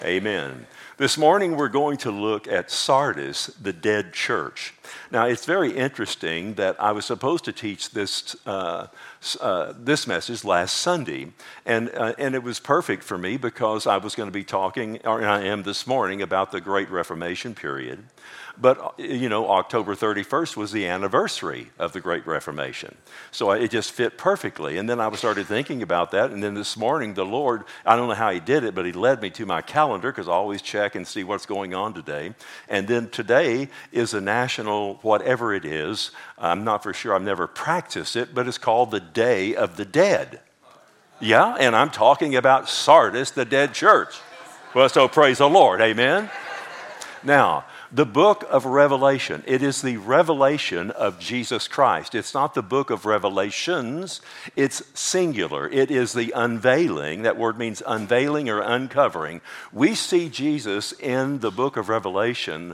Amen. This morning we're going to look at Sardis, the dead church. Now it's very interesting that I was supposed to teach this message last Sunday, and it was perfect for me because I was going to be talking, or I am this morning, about the Great Reformation period. But, you know, October 31st was the anniversary of the Great Reformation. So it just fit perfectly. And then I started thinking about that. And then this morning, the Lord, I don't know how he did it, but he led me to my calendar because I always check and see what's going on today. And then today is a national, whatever it is, I'm not for sure, I've never practiced it, but it's called the Day of the Dead. Yeah, and I'm talking about Sardis, the dead church. Well, so praise the Lord, amen? Now, the book of Revelation, it is the revelation of Jesus Christ. It's not the book of Revelations, it's singular. It is the unveiling. That word means unveiling or uncovering. We see Jesus in the book of Revelation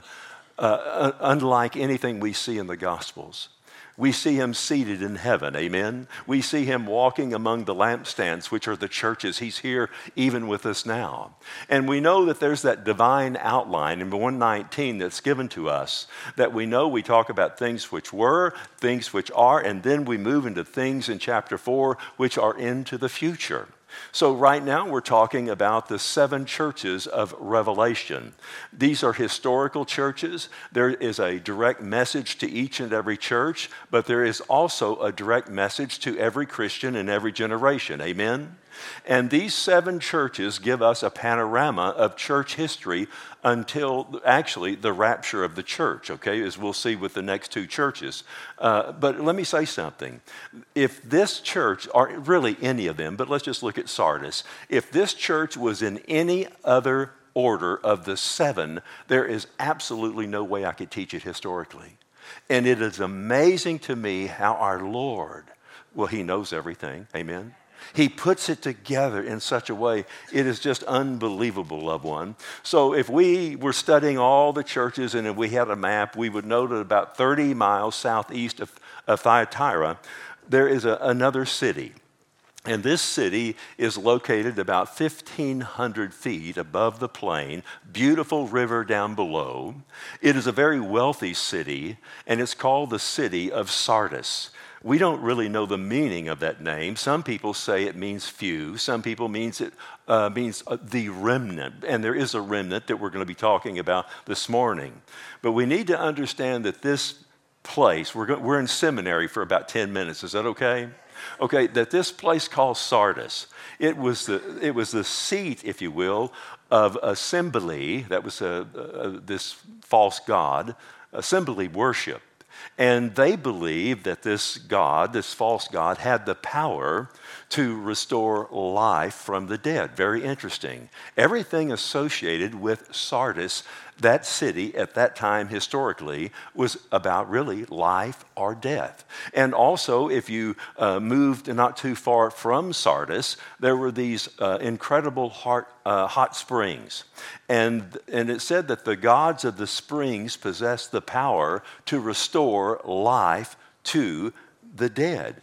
unlike anything we see in the Gospels. We see him seated in heaven, amen? We see him walking among the lampstands, which are the churches. He's here even with us now. And we know that there's that divine outline in 119 that's given to us, that we know we talk about things which were, things which are, and then we move into things in chapter 4 which are into the future. So right now we're talking about the 7 churches of Revelation. These are historical churches. There is a direct message to each and every church, but there is also a direct message to every Christian in every generation. Amen? And these 7 churches give us a panorama of church history until actually the rapture of the church, okay, as we'll see with the next 2 churches. But let me say something. If this church, or really any of them, but let's just look at Sardis, if this church was in any other order of the 7, there is absolutely no way I could teach it historically. And it is amazing to me how our Lord, well, he knows everything, amen? He puts it together in such a way, it is just unbelievable, loved one. So if we were studying all the churches and if we had a map, we would know that about 30 miles southeast of Thyatira, there is another city. And this city is located about 1,500 feet above the plain, beautiful river down below. It is a very wealthy city, and it's called the city of Sardis. We don't really know the meaning of that name. Some people say it means few. Some people means it means the remnant. And there is a remnant that we're going to be talking about this morning. But we need to understand that this place, we're in seminary for about 10 minutes. Is that okay? Okay, that this place called Sardis, it was the seat, if you will, of assembly. That was this false god, assembly worship. And they believed that this God, this false God, had the power to restore life from the dead. Very interesting. Everything associated with Sardis, that city at that time historically, was about really life or death. And also, if you moved not too far from Sardis, there were these incredible hot springs. And it said that the gods of the springs possessed the power to restore life to the dead.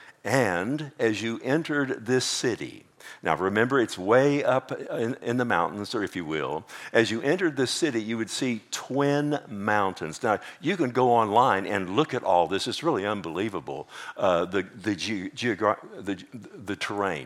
And as you entered this city, now remember it's way up in the mountains, or if you will, as you entered this city, you would see twin mountains. Now you can go online and look at all this. It's really unbelievable, the terrain.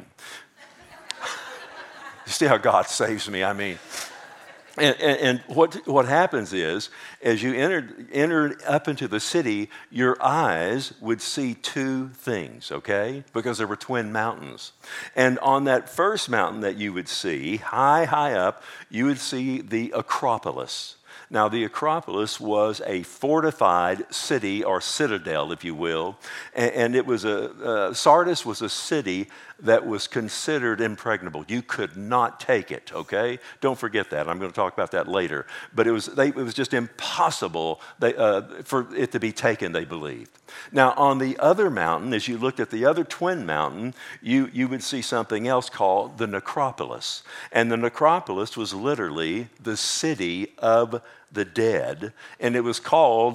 You see how God saves me, I mean. And what happens is, as you entered up into the city, your eyes would see 2 things, okay? Because there were twin mountains. And on that first mountain that you would see, high up, you would see the Acropolis. Now, the Acropolis was a fortified city or citadel, if you will, and it was Sardis was a city that was considered impregnable. You could not take it, okay? Don't forget that. I'm going to talk about that later. But it was just impossible for it to be taken, they believed. Now, on the other mountain, as you looked at the other twin mountain, you would see something else called the Necropolis. And the Necropolis was literally the city of the dead, and it was called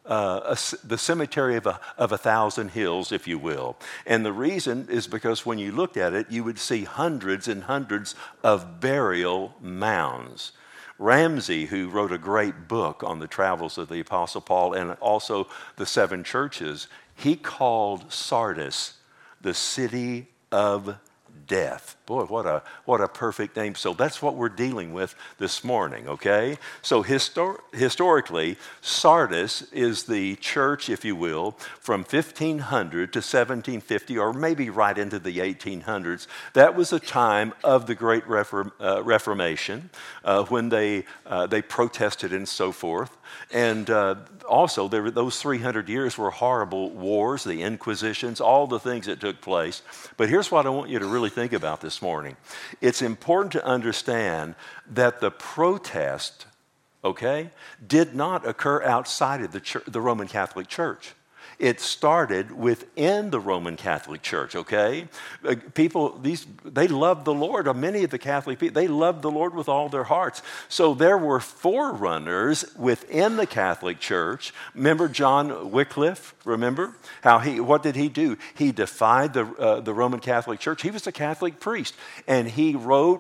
the cemetery of a thousand hills, if you will. And the reason is because when you looked at it, you would see hundreds and hundreds of burial mounds. Ramsey, who wrote a great book on the travels of the Apostle Paul and also the seven churches, he called Sardis the city of death. Boy, what a perfect name. So that's what we're dealing with this morning, okay? So historically, Sardis is the church, if you will, from 1500 to 1750, or maybe right into the 1800s. That was a time of the Great Reformation, when they protested and so forth. And also, those 300 years were horrible wars, the Inquisitions, all the things that took place. But here's what I want you to really think about this morning. It's important to understand that the protest, okay, did not occur outside of the Roman Catholic Church. It started within the Roman Catholic Church, okay? People, they loved the Lord. Many of the Catholic people, they loved the Lord with all their hearts. So there were forerunners within the Catholic Church. Remember John Wycliffe, remember? What did he do? He defied the Roman Catholic Church. He was a Catholic priest, and he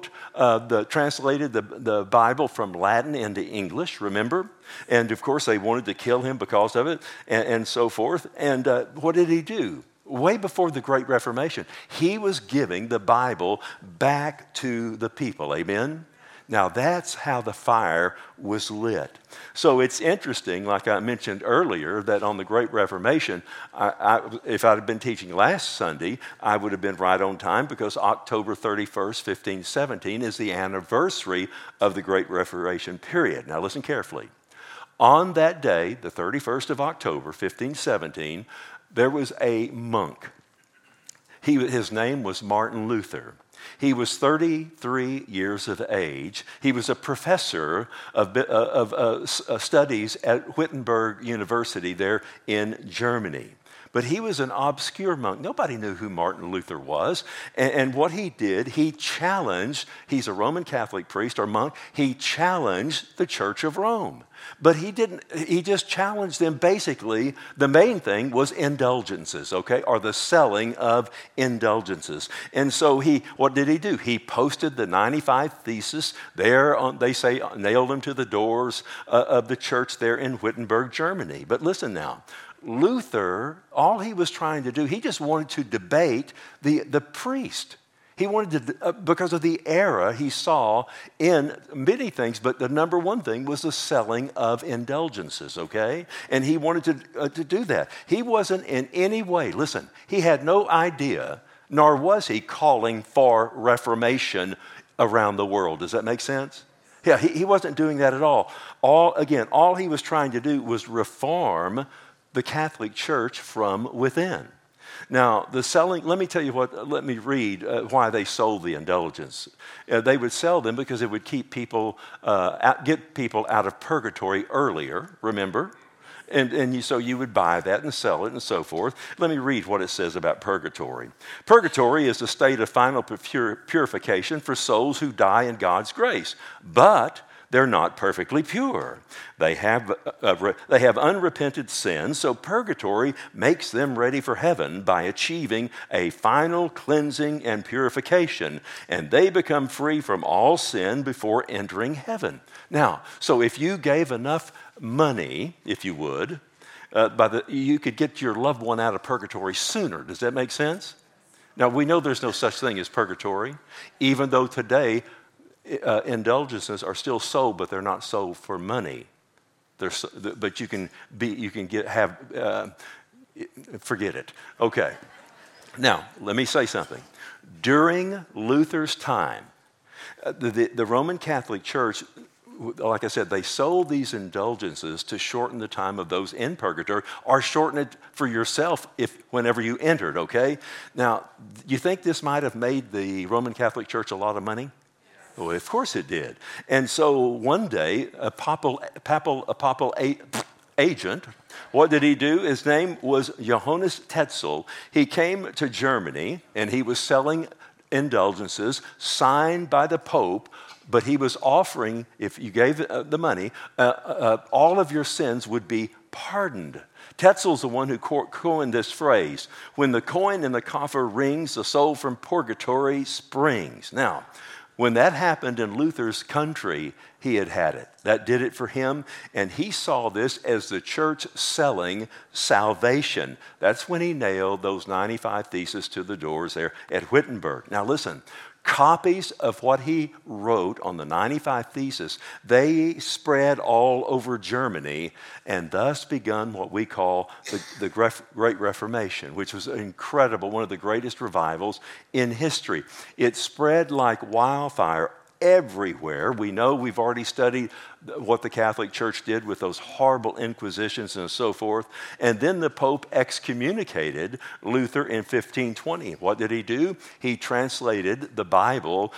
translated the Bible from Latin into English, remember? And of course, they wanted to kill him because of it, and so forth. And what did he do? Way before the Great Reformation, he was giving the Bible back to the people. Amen? Now, that's how the fire was lit. So it's interesting, like I mentioned earlier, that on the Great Reformation, if I'd have been teaching last Sunday, I would have been right on time, because October 31st, 1517 is the anniversary of the Great Reformation period. Now, listen carefully. On that day, the 31st of October, 1517, there was a monk. His name was Martin Luther. He was 33 years of age. He was a professor of studies at Wittenberg University there in Germany. But he was an obscure monk. Nobody knew who Martin Luther was. And what he did, he's a Roman Catholic priest or monk, he challenged the Church of Rome. But he just challenged them. Basically, the main thing was indulgences, okay, or the selling of indulgences. And so what did he do? He posted the 95 Theses there, nailed them to the doors of the church there in Wittenberg, Germany. But listen now. Luther, all he was trying to do, he just wanted to debate the priest. He wanted to, because of the error he saw in many things, but the number one thing was the selling of indulgences, okay? And he wanted to do that. He wasn't in any way, listen, he had no idea, nor was he calling for reformation around the world. Does that make sense? Yeah, he wasn't doing that at all. All he was trying to do was reform the Catholic Church from within. Now, let me read why they sold the indulgence. They would sell them because it would keep people, get people out of purgatory earlier, remember? So you would buy that and sell it and so forth. Let me read what it says about purgatory. Purgatory is the state of final purification for souls who die in God's grace, but they're not perfectly pure. They have unrepented sins, so purgatory makes them ready for heaven by achieving a final cleansing and purification, and they become free from all sin before entering heaven. Now, so if you gave enough money, if you would, you could get your loved one out of purgatory sooner. Does that make sense? Now, we know there's no such thing as purgatory, even though today indulgences are still sold, but they're not sold for money. But you can forget it. Okay. Now, let me say something. During Luther's time, the Roman Catholic Church, like I said, they sold these indulgences to shorten the time of those in purgatory, or shorten it for yourself whenever you entered, okay? Now, you think this might have made the Roman Catholic Church a lot of money? Well, of course it did. And so one day, a papal agent, what did he do? His name was Johannes Tetzel. He came to Germany, and he was selling indulgences signed by the Pope But he was offering, if you gave the money, all of your sins would be pardoned. Tetzel's the one who coined this phrase, when the coin in the coffer rings, the soul from purgatory springs. Now, when that happened in Luther's country, he had it. That did it for him, and he saw this as the church selling salvation. That's when he nailed those 95 Theses to the doors there at Wittenberg. Now listen, copies of what he wrote on the 95 Theses, they spread all over Germany and thus begun what we call the Great Reformation, which was incredible, one of the greatest revivals in history. It spread like wildfire everywhere. We know, we've already studied what the Catholic Church did with those horrible inquisitions and so forth. And then the Pope excommunicated Luther in 1520. What did he do? He translated the Bible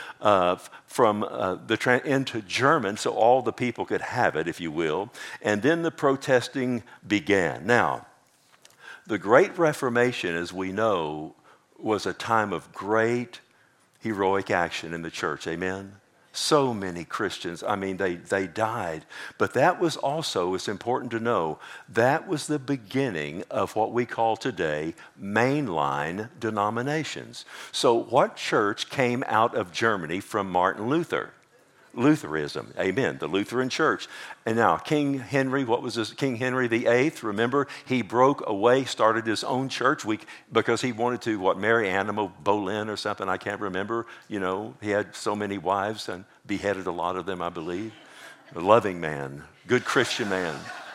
into German so all the people could have it, if you will. And then the protesting began. Now, the Great Reformation, as we know, was a time of great heroic action in the church. Amen? So many Christians, they died. But that was also, it's important to know, that was the beginning of what we call today mainline denominations. So what church came out of Germany from Martin Luther? Lutheranism, amen, the Lutheran Church. And now King Henry, what was this? King Henry VIII, remember, he broke away, started his own church because he wanted to, marry Anna Boleyn or something, I can't remember. You know, he had so many wives and beheaded a lot of them, I believe. A loving man, good Christian man.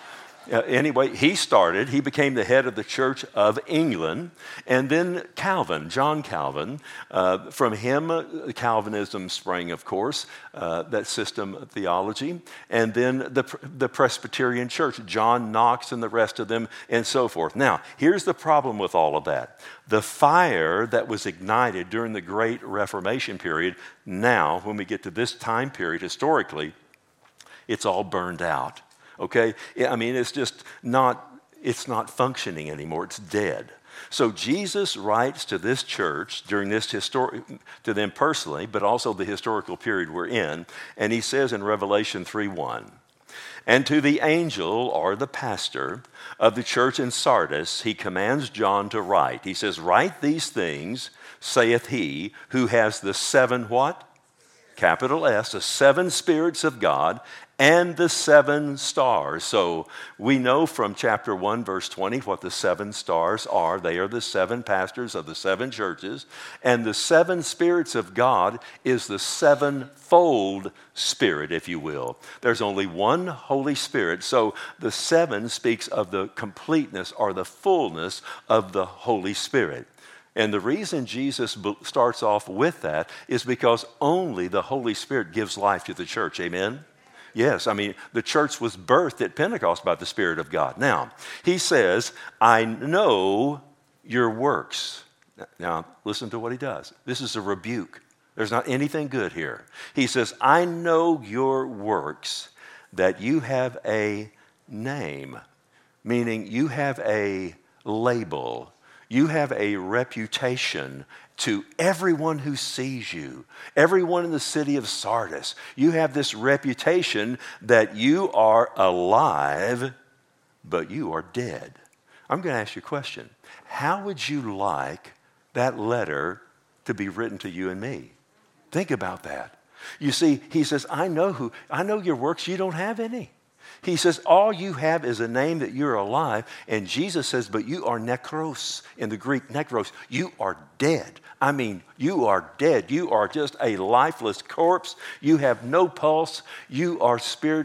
Anyway, he became the head of the Church of England. And then Calvin, John Calvin, from him, Calvinism sprang, of course, that system of theology. And then the Presbyterian Church, John Knox and the rest of them, and so forth. Now, here's the problem with all of that. The fire that was ignited during the Great Reformation period, now, when we get to this time period historically, it's all burned out. Okay? It's not functioning anymore. It's dead. So Jesus writes to this church during this to them personally, but also the historical period we're in, and he says in Revelation 3:1, "And to the angel or the pastor of the church in Sardis, he commands John to write." He says, "Write these things, saith he, who has the seven" what? Capital S, the seven spirits of God, and the seven stars. So we know from chapter 1, verse 20, what the seven stars are. They are the seven pastors of the seven churches. And the seven spirits of God is the sevenfold Spirit, if you will. There's only one Holy Spirit. So the seven speaks of the completeness or the fullness of the Holy Spirit. And the reason Jesus starts off with that is because only the Holy Spirit gives life to the church. Amen? Yes, the church was birthed at Pentecost by the Spirit of God. Now, he says, "I know your works." Now, listen to what he does. This is a rebuke. There's not anything good here. He says, "I know your works, that you have a name," meaning you have a label. You have a reputation to everyone who sees you, everyone in the city of Sardis. You have this reputation that you are alive, but you are dead. I'm going to ask you a question. How would you like that letter to be written to you and me? Think about that. You see, he says, I know your works, you don't have any. He says, all you have is a name that you're alive. And Jesus says, but you are nekros, in the Greek, nekros. You are dead. You are dead. You are just a lifeless corpse. You have no pulse. You are a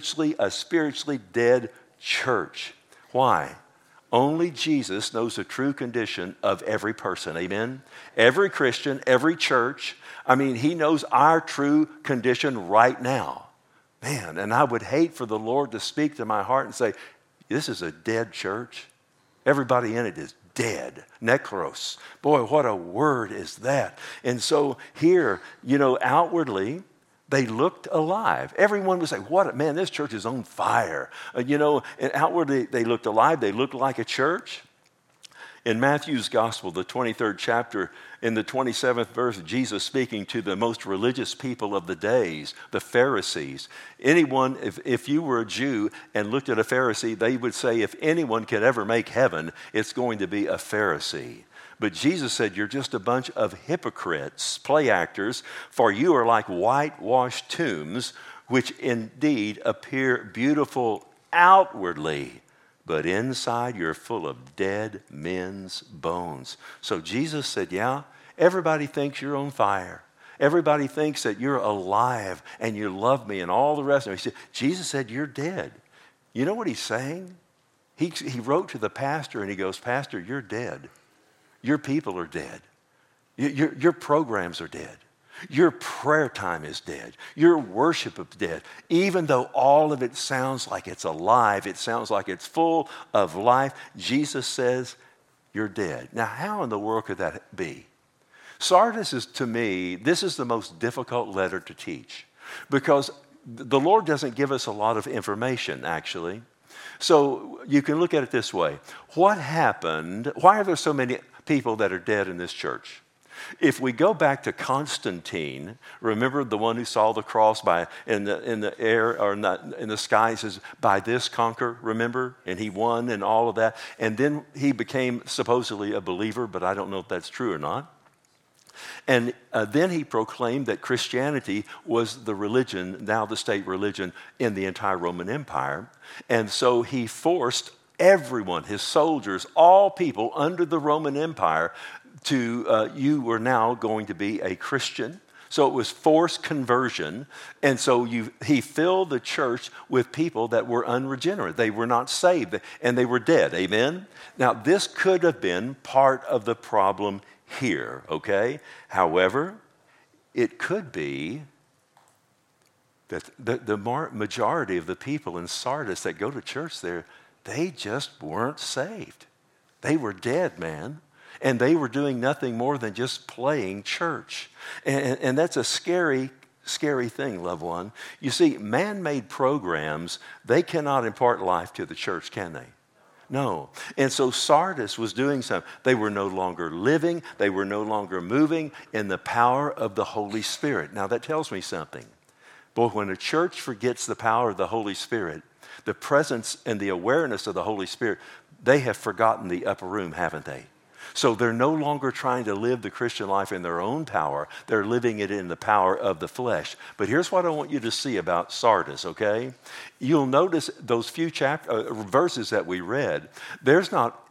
spiritually dead church. Why? Only Jesus knows the true condition of every person. Amen? Every Christian, every church. He knows our true condition right now. Man, and I would hate for the Lord to speak to my heart and say, this is a dead church. Everybody in it is dead. Nekros. Boy, what a word is that. And so here, outwardly, they looked alive. Everyone would say, man, this church is on fire. And outwardly, they looked alive. They looked like a church. In Matthew's Gospel, the 23rd chapter, in the 27th verse, Jesus speaking to the most religious people of the days, the Pharisees. Anyone, if you were a Jew and looked at a Pharisee, they would say, if anyone could ever make heaven, it's going to be a Pharisee. But Jesus said, you're just a bunch of hypocrites, play actors, for you are like whitewashed tombs, which indeed appear beautiful outwardly, but inside you're full of dead men's bones. So Jesus said, yeah, everybody thinks you're on fire. Everybody thinks that you're alive and you love me and all the rest of it. Jesus said, you're dead. You know what he's saying? He wrote to the pastor and he goes, Pastor, you're dead. Your people are dead. Your programs are dead. Your prayer time is dead. Your worship is dead. Even though all of it sounds like it's alive, it sounds like it's full of life, Jesus says, you're dead. Now, how in the world could that be? Sardis is, to me, this is the most difficult letter to teach because the Lord doesn't give us a lot of information, actually. So you can look at it this way. What happened? Why are there so many people that are dead in this church? If we go back to Constantine, remember the one who saw the cross in the air or in the sky, he says, by this conquer, remember? And he won and all of that. And then he became supposedly a believer, but I don't know if that's true or not. And then he proclaimed that Christianity was the religion, now the state religion, in the entire Roman Empire. And so he forced everyone, his soldiers, all people under the Roman Empire you were now going to be a Christian. So it was forced conversion. And so he filled the church with people that were unregenerate. They were not saved and they were dead. Amen? Now, this could have been part of the problem here, okay? However, it could be that the majority of the people in Sardis that go to church there, they just weren't saved. They were dead, man. And they were doing nothing more than just playing church. And that's a scary, scary thing, loved one. You see, man-made programs, they cannot impart life to the church, can they? No. And so Sardis was doing something. They were no longer living. They were no longer moving in the power of the Holy Spirit. Now, that tells me something. Boy, when a church forgets the power of the Holy Spirit, the presence and the awareness of the Holy Spirit, they have forgotten the upper room, haven't they? So they're no longer trying to live the Christian life in their own power. They're living it in the power of the flesh. But here's what I want you to see about Sardis, okay? You'll notice those few verses that we read, there's not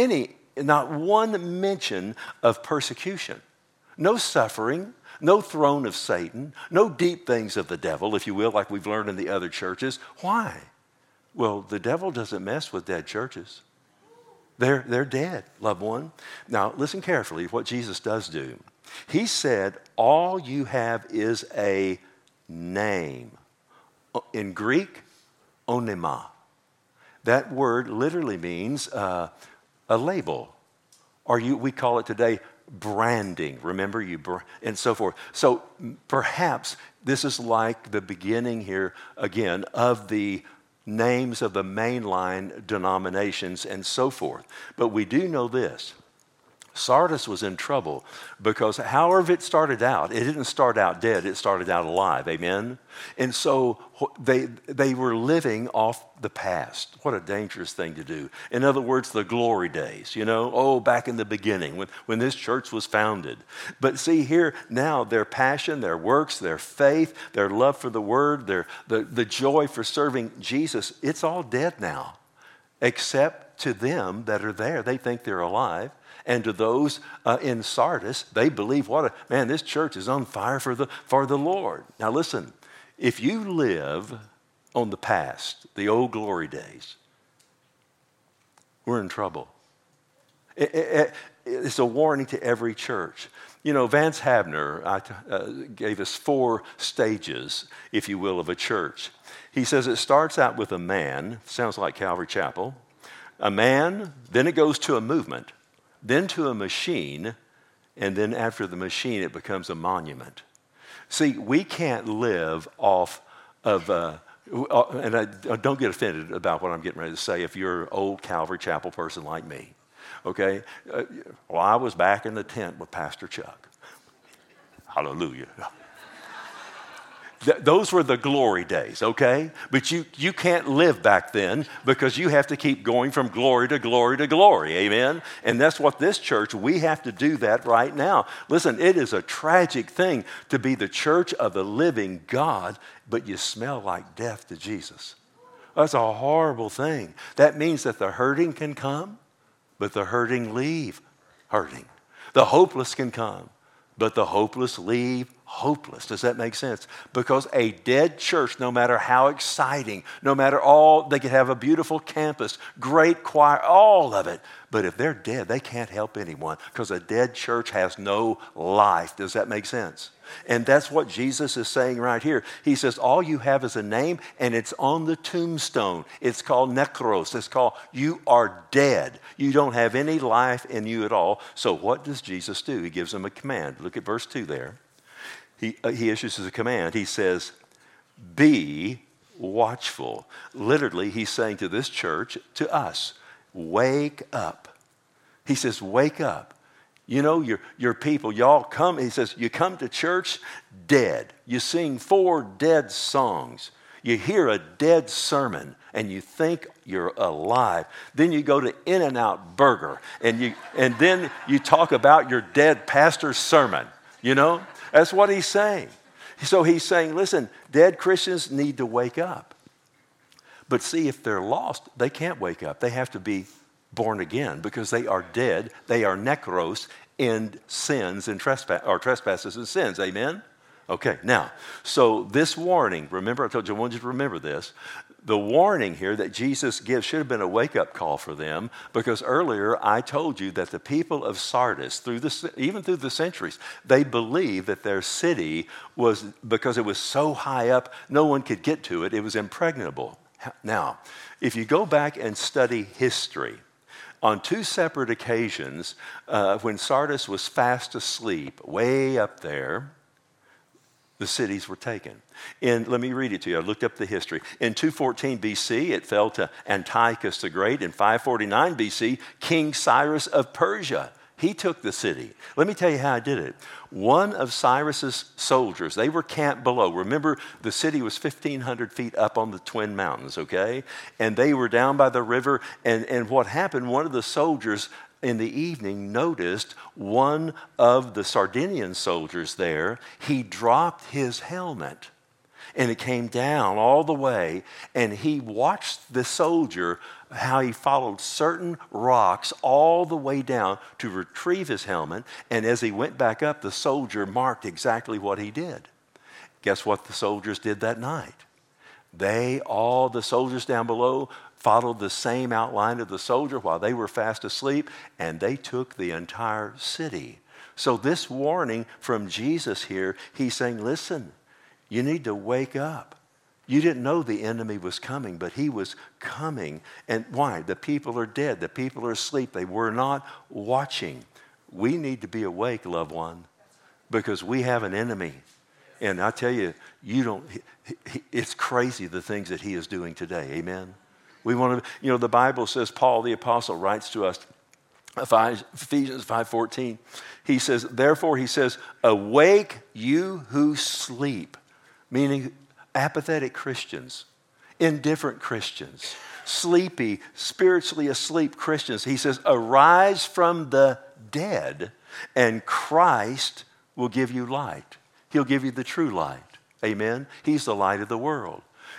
one mention of persecution. No suffering, no throne of Satan, no deep things of the devil, if you will, like we've learned in the other churches. Why? Well, the devil doesn't mess with dead churches. They're dead, loved one. Now, listen carefully what Jesus does do. He said, all you have is a name. In Greek, onema. That word literally means a label. Or we call it today branding. Remember, and so forth. So perhaps this is like the beginning here, again, of the names of the mainline denominations and so forth. But we do know this. Sardis was in trouble because however it started out, it didn't start out dead, it started out alive, amen? And so they were living off the past. What a dangerous thing to do. In other words, the glory days, back in the beginning when this church was founded. But see here now, their passion, their works, their faith, their love for the word, the joy for serving Jesus, it's all dead now. Except to them that are there, they think they're alive. And to those in Sardis, they believe, this church is on fire for the Lord. Now listen, if you live on the past, the old glory days, we're in trouble. It's a warning to every church. Vance Havner gave us 4 stages, if you will, of a church. He says it starts out with a man, sounds like Calvary Chapel, a man, then it goes to a movement, then to a machine, and then after the machine, it becomes a monument. See, we can't live off of, and don't get offended about what I'm getting ready to say if you're an old Calvary Chapel person like me. Okay? Well, I was back in the tent with Pastor Chuck. Hallelujah. Those were the glory days, okay? But you can't live back then because you have to keep going from glory to glory to glory, amen? And that's what this church, we have to do that right now. Listen, it is a tragic thing to be the church of the living God, but you smell like death to Jesus. That's a horrible thing. That means that the hurting can come, but the hurting leave hurting. The hopeless can come, but the hopeless leave hopeless. Does that make sense? Because a dead church, no matter how exciting, no matter all, they could have a beautiful campus, great choir, all of it. But if they're dead, they can't help anyone because a dead church has no life. Does that make sense? And that's what Jesus is saying right here. He says, all you have is a name and it's on the tombstone. It's called nekros. It's called you are dead. You don't have any life in you at all. So what does Jesus do? He gives them a command. Look at verse 2 there. He issues a command. He says, be watchful. Literally, he's saying to this church, to us, wake up. He says, wake up. You know, your people, y'all come, he says, you come to church dead. You sing 4 dead songs. You hear a dead sermon and you think you're alive. Then you go to In-N-Out Burger and then you talk about your dead pastor's sermon, you know? That's what he's saying. So he's saying, listen, dead Christians need to wake up. But see, if they're lost, they can't wake up. They have to be born again because they are dead. They are nekros in sins and trespasses and sins. Amen? Okay, now, so this warning, remember I told you I wanted you to remember this. The warning here that Jesus gives should have been a wake-up call for them because earlier I told you that the people of Sardis, even through the centuries, they believed that their city was, because it was so high up, no one could get to it. It was impregnable. Now, if you go back and study history, on 2 separate occasions, when Sardis was fast asleep, way up there, the cities were taken. Let me read it to you. I looked up the history. In 214 BC, it fell to Antiochus the Great. In 549 BC, King Cyrus of Persia, he took the city. Let me tell you how I did it. One of Cyrus's soldiers, they were camped below. Remember, the city was 1,500 feet up on the Twin Mountains, okay? And they were down by the river. And what happened, one of the soldiers in the evening noticed one of the Sardinian soldiers there, he dropped his helmet and it came down all the way, and he watched the soldier, how he followed certain rocks all the way down to retrieve his helmet, and as he went back up, the soldier marked exactly what he did. Guess what the soldiers did that night? All the soldiers down below followed the same outline of the soldier while they were fast asleep, and they took the entire city. So this warning from Jesus here, he's saying, listen, you need to wake up. You didn't know the enemy was coming, but he was coming. And why? The people are dead. The people are asleep. They were not watching. We need to be awake, loved one, because we have an enemy. And I tell you, it's crazy the things that he is doing today. Amen. We want to, the Bible says, Paul the apostle writes to us, Ephesians 5:14. He says, therefore, he says, awake you who sleep, meaning apathetic Christians, indifferent Christians, sleepy, spiritually asleep Christians. He says, arise from the dead and Christ will give you light. He'll give you the true light. Amen. He's the light of the world.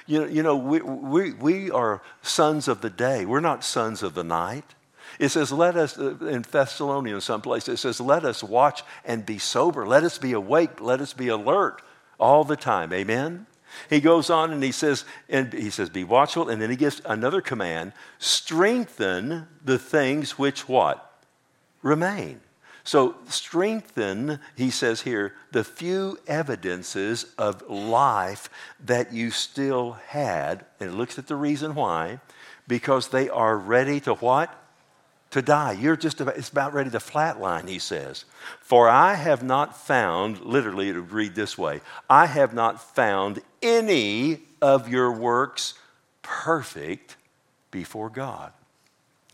We are sons of the day. We're not sons of the night. It says, let us, in Thessalonians someplace, it says, let us watch and be sober. Let us be awake. Let us be alert all the time. Amen? He goes on and he says, be watchful. And then he gives another command, strengthen the things which what? Remain. So strengthen, he says here, the few evidences of life that you still had. And it looks at the reason why. Because they are ready to what? To die. It's about ready to flatline, he says. For I have not found, literally it would read this way, I have not found any of your works perfect before God.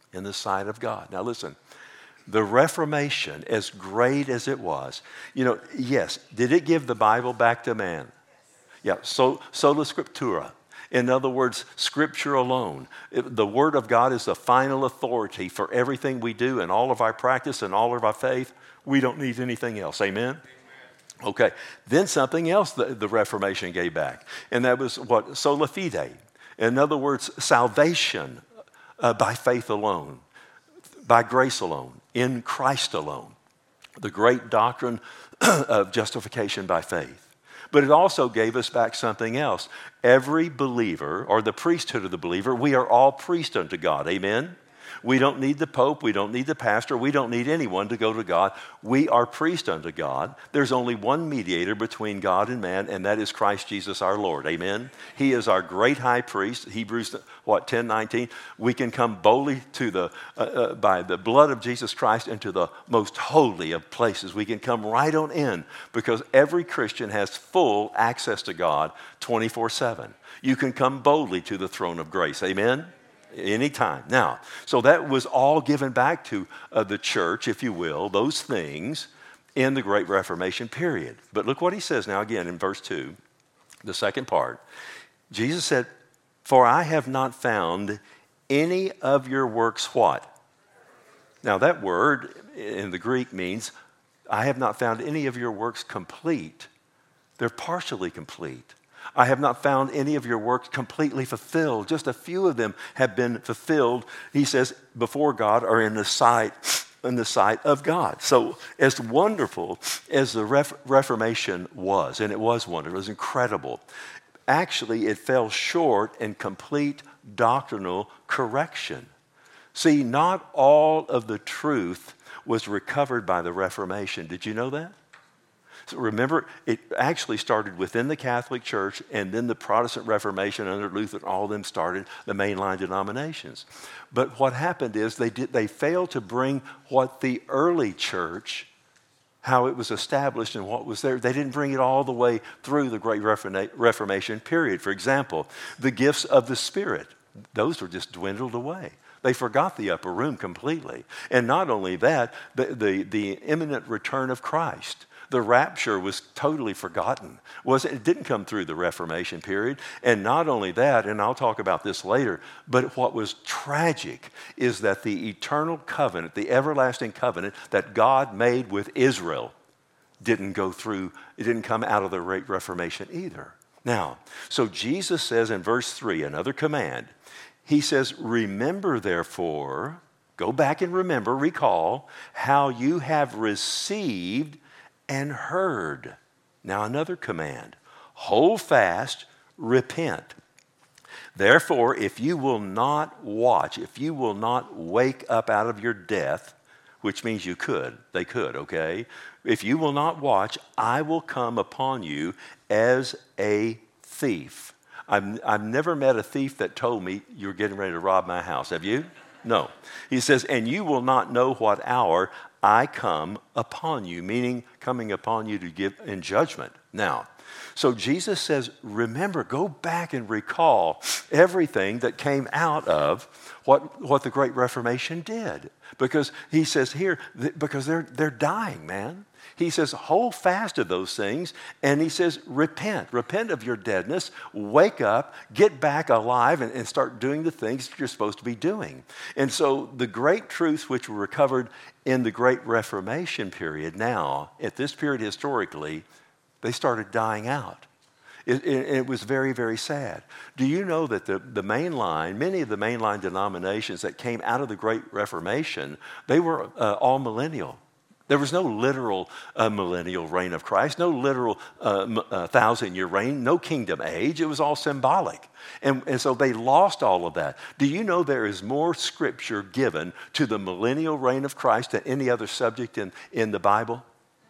in the sight of God. Now listen, the Reformation, as great as it was, yes, did it give the Bible back to man? Yeah, sola scriptura. In other words, Scripture alone. The Word of God is the final authority for everything we do and all of our practice and all of our faith. We don't need anything else. Amen? Okay, then something else the Reformation gave back, and that was what? Sola fide. In other words, salvation by faith alone, by grace alone, in Christ alone. The great doctrine of justification by faith. But it also gave us back something else. Every believer, or the priesthood of the believer, we are all priests unto God. Amen? We don't need the Pope. We don't need the pastor. We don't need anyone to go to God. We are priests unto God. There's only one mediator between God and man, and that is Christ Jesus our Lord. Amen? He is our great high priest. Hebrews 10:19. We can come boldly to by the blood of Jesus Christ into the most holy of places. We can come right on in because every Christian has full access to God 24/7. You can come boldly to the throne of grace. Amen? Anytime. Now, so that was all given back to the church, if you will, those things in the Great Reformation period. But look what he says now again in verse 2, the second part. Jesus said, "For I have not found any of your works" what? Now that word in the Greek means, I have not found any of your works complete. They're partially complete. I have not found any of your works completely fulfilled. Just a few of them have been fulfilled, he says, before God or in the sight of God. So as wonderful as the Reformation was, and it was wonderful, it was incredible, actually it fell short in complete doctrinal correction. See, not all of the truth was recovered by the Reformation. Did you know that? So remember, it actually started within the Catholic Church, and then the Protestant Reformation under Luther, all of them started the mainline denominations. But what happened is they failed to bring what the early church, how it was established and what was there. They didn't bring it all the way through the Great Reformation period. For example, the gifts of the Spirit, those were just dwindled away. They forgot the upper room completely. And not only that, the imminent return of Christ. The rapture was totally forgotten. It didn't come through the Reformation period. And not only that, and I'll talk about this later, but what was tragic is that the eternal covenant, the everlasting covenant that God made with Israel didn't go through, it didn't come out of the Great Reformation either. Now, so Jesus says in verse 3, another command, he says, "Remember therefore," go back and remember, recall, "how you have received and heard." Now another command, "Hold fast, repent. Therefore, if you will not watch, if you will not wake up out of your death," which means they could, okay? "If you will not watch, I will come upon you as a thief." I've never met a thief that told me, "You're getting ready to rob my house." Have you? No. He says, "And you will not know what hour I come upon you," meaning coming upon you to give in judgment. Now, so Jesus says, remember, go back and recall everything that came out of what the Great Reformation did. Because he says here, because they're dying, man. He says, hold fast to those things, and he says, repent of your deadness, wake up, get back alive, and start doing the things that you're supposed to be doing. And so the great truths which were recovered in the Great Reformation period now, at this period historically, they started dying out. It was very, very sad. Do you know that many of the mainline denominations that came out of the Great Reformation, they were all millennial. There was no literal millennial reign of Christ, no literal 1,000-year reign, no kingdom age. It was all symbolic. And so they lost all of that. Do you know there is more scripture given to the millennial reign of Christ than any other subject in the Bible?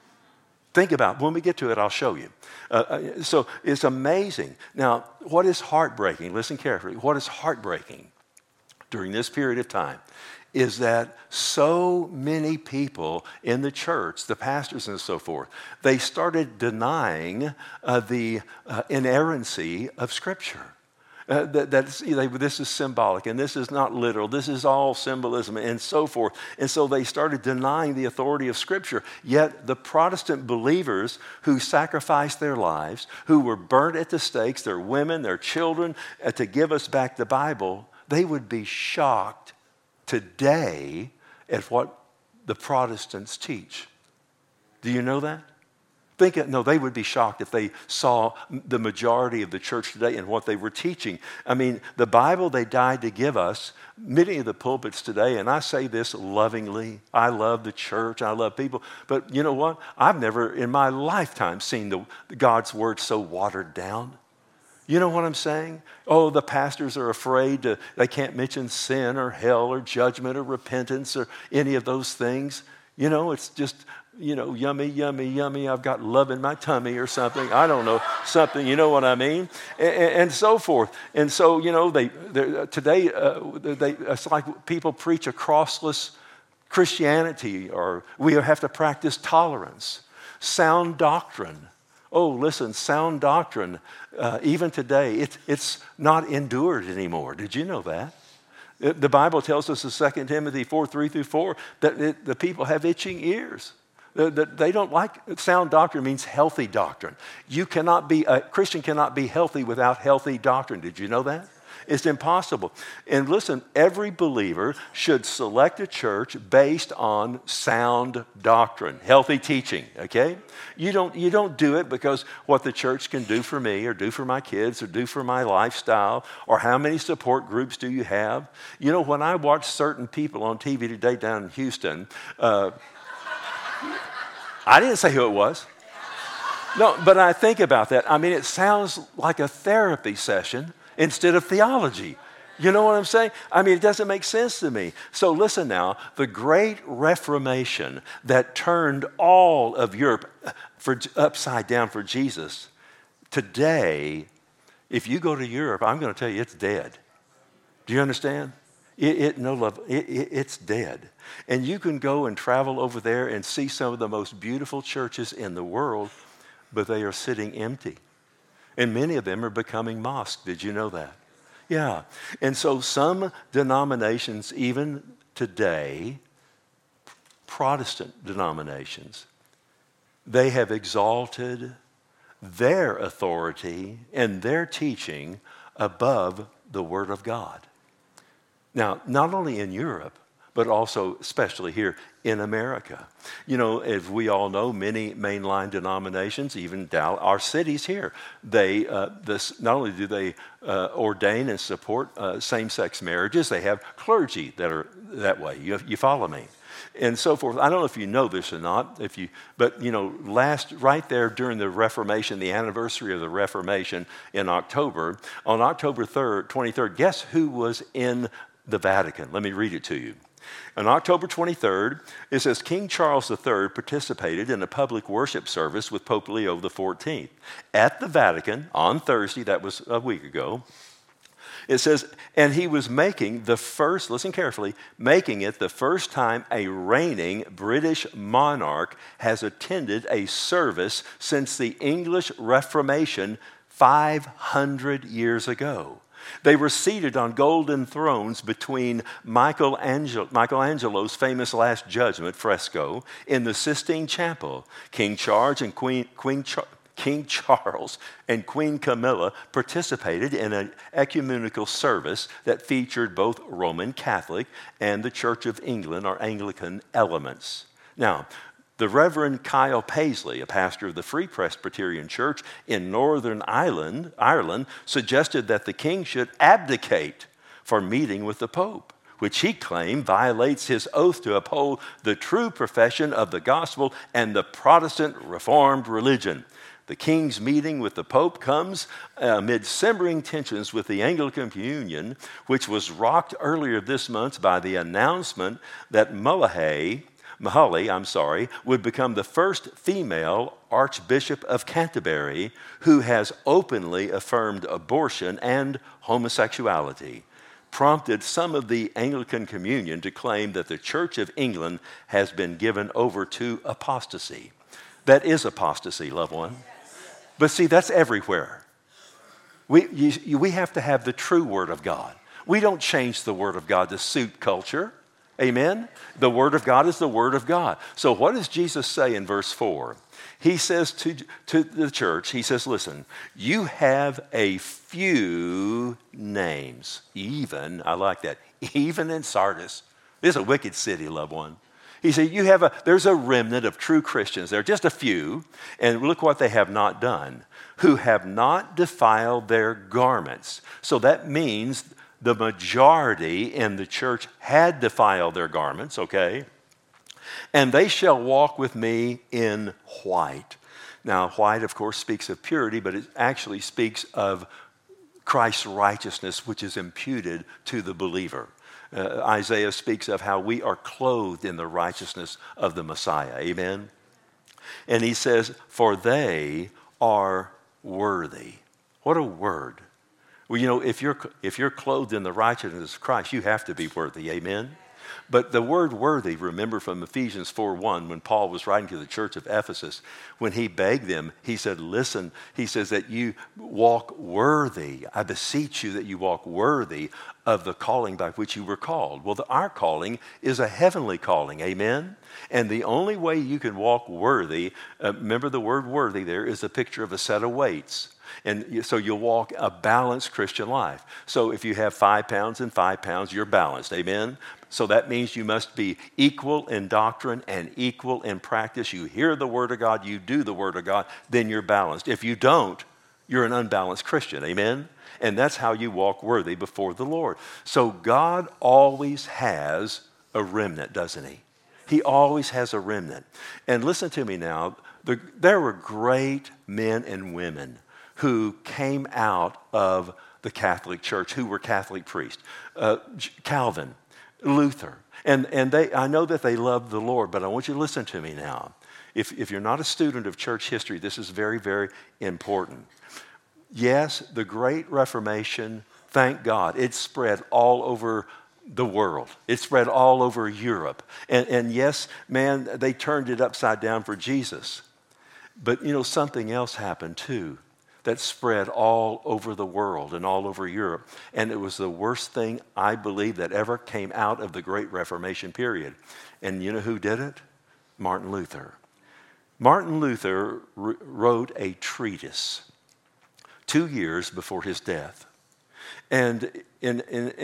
Think about it. When we get to it, I'll show you. So it's amazing. Now, what is heartbreaking? Listen carefully. What is heartbreaking during this period of time is that so many people in the church, the pastors and so forth, they started denying the inerrancy of Scripture. This is symbolic, and this is not literal. This is all symbolism, and so forth. And so they started denying the authority of Scripture. Yet the Protestant believers who sacrificed their lives, who were burnt at the stakes, their women, their children, to give us back the Bible, they would be shocked today at what the Protestants teach. Do you know that? No, they would be shocked if they saw the majority of the church today and what they were teaching. I mean, the Bible they died to give us, many of the pulpits today, and I say this lovingly, I love the church, I love people, but you know what? I've never in my lifetime seen God's word so watered down. You know what I'm saying? Oh, the pastors are afraid they can't mention sin or hell or judgment or repentance or any of those things. You know, it's just, yummy, yummy, yummy, I've got love in my tummy or something. I don't know, something, you know what I mean? And so forth. And so, today, it's like people preach a crossless Christianity, or we have to practice tolerance, sound doctrine. Oh, listen, sound doctrine, even today, it's not endured anymore. Did you know that? The Bible tells us in 2 Timothy 4:3-4 that the people have itching ears. That they don't like sound doctrine means healthy doctrine. A Christian cannot be healthy without healthy doctrine. Did you know that? It's impossible. And listen, every believer should select a church based on sound doctrine, healthy teaching, okay? You don't do it because what the church can do for me or do for my kids or do for my lifestyle or how many support groups do you have. You know, when I watch certain people on TV today down in Houston, I didn't say who it was. No, but I think about that. I mean, it sounds like a therapy session instead of theology. You know what I'm saying? I mean, it doesn't make sense to me. So listen now, the Great Reformation that turned all of Europe upside down for Jesus, today, if you go to Europe, I'm going to tell you it's dead. Do you understand? It's dead. And you can go and travel over there and see some of the most beautiful churches in the world, but they are sitting empty. And many of them are becoming mosques. Did you know that? Yeah. And so some denominations, even today, Protestant denominations, they have exalted their authority and their teaching above the Word of God. Now, not only in Europe, but also especially here in America. You know, as we all know, many mainline denominations, even our cities here, not only do they ordain and support same-sex marriages, they have clergy that are that way. You follow me? And so forth. I don't know if you know this or not, but right there during the Reformation, the anniversary of the Reformation in October, on October 23rd, guess who was in the Vatican? Let me read it to you. On October 23rd, it says King Charles III participated in a public worship service with Pope Leo XIV at the Vatican on Thursday, that was a week ago. It says, and he was making the first, listen carefully, making it the first time a reigning British monarch has attended a service since the English Reformation 500 years ago. They were seated on golden thrones between Michelangelo's famous Last Judgment fresco in the Sistine Chapel. King Charles and Queen Camilla participated in an ecumenical service that featured both Roman Catholic and the Church of England, or Anglican, elements. Now, the Reverend Kyle Paisley, a pastor of the Free Presbyterian Church in Northern Ireland, suggested that the king should abdicate for meeting with the Pope, which he claimed violates his oath to uphold the true profession of the gospel and the Protestant Reformed religion. The king's meeting with the Pope comes amid simmering tensions with the Anglican Communion, which was rocked earlier this month by the announcement that Mullahy, would become the first female Archbishop of Canterbury who has openly affirmed abortion and homosexuality, prompted some of the Anglican Communion to claim that the Church of England has been given over to apostasy. That is apostasy, loved one. But see, that's everywhere. We have to have the true Word of God. We don't change the Word of God to suit culture. Amen? The Word of God is the Word of God. So what does Jesus say in verse 4? He says to the church, he says, listen, you have a few names. Even, I like that, even in Sardis. This is a wicked city, loved one. He said, there's a remnant of true Christians. There are just a few, and look what they have not done, who have not defiled their garments. So that means the majority in the church had defiled their garments, okay? And they shall walk with me in white. Now, white, of course, speaks of purity, but it actually speaks of Christ's righteousness, which is imputed to the believer. Isaiah speaks of how we are clothed in the righteousness of the Messiah. Amen? And he says, for they are worthy. What a word. Well, you know, if you're clothed in the righteousness of Christ, you have to be worthy. Amen? But the word worthy, remember from Ephesians 4:1, when Paul was writing to the church of Ephesus, when he begged them, he said, listen, he says that you walk worthy. I beseech you that you walk worthy of the calling by which you were called. Well, our calling is a heavenly calling. Amen? And the only way you can walk worthy, remember the word worthy there is a picture of a set of weights. And so you'll walk a balanced Christian life. So if you have 5 pounds and 5 pounds, you're balanced. Amen? So that means you must be equal in doctrine and equal in practice. You hear the Word of God, you do the Word of God, then you're balanced. If you don't, you're an unbalanced Christian. Amen? And that's how you walk worthy before the Lord. So God always has a remnant, doesn't He? He always has a remnant. And listen to me now. There were great men and women who came out of the Catholic Church, who were Catholic priests. Calvin, Luther. And I know that they loved the Lord, but I want you to listen to me now. If you're not a student of church history, this is very, very important. Yes, the Great Reformation, thank God, it spread all over the world. It spread all over Europe. And yes, man, they turned it upside down for Jesus. But, you know, something else happened too that spread all over the world and all over Europe. And it was the worst thing, I believe, that ever came out of the Great Reformation period. And you know who did it? Martin Luther. Martin Luther wrote a treatise 2 years before his death. And in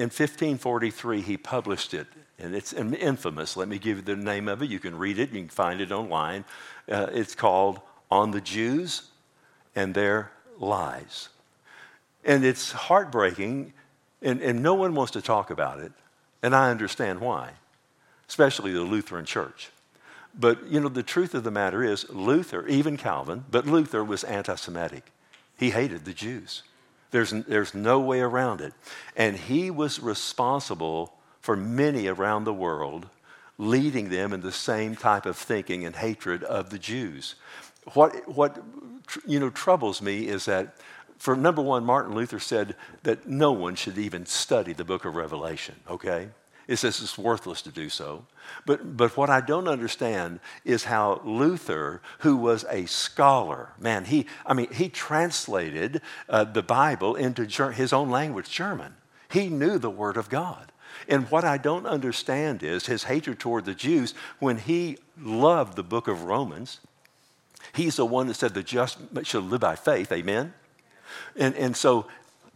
1543, he published it. And it's infamous. Let me give you the name of it. You can read it. You can find it online. It's called On the Jews and Their Lies. And it's heartbreaking, and no one wants to talk about it, and I understand why, especially the Lutheran Church. But, you know, the truth of the matter is Luther, even Calvin, but Luther was anti-Semitic. He hated the Jews. There's no way around it. And he was responsible for many around the world, leading them in the same type of thinking and hatred of the Jews. What troubles me is that, for number one, Martin Luther said that no one should even study the book of Revelation, okay? It says it's worthless to do so. But what I don't understand is how Luther, who was a scholar, man, he translated the Bible into his own language, German. He knew the Word of God. And what I don't understand is his hatred toward the Jews when he loved the book of Romans. He's the one that said the just shall live by faith, amen? And so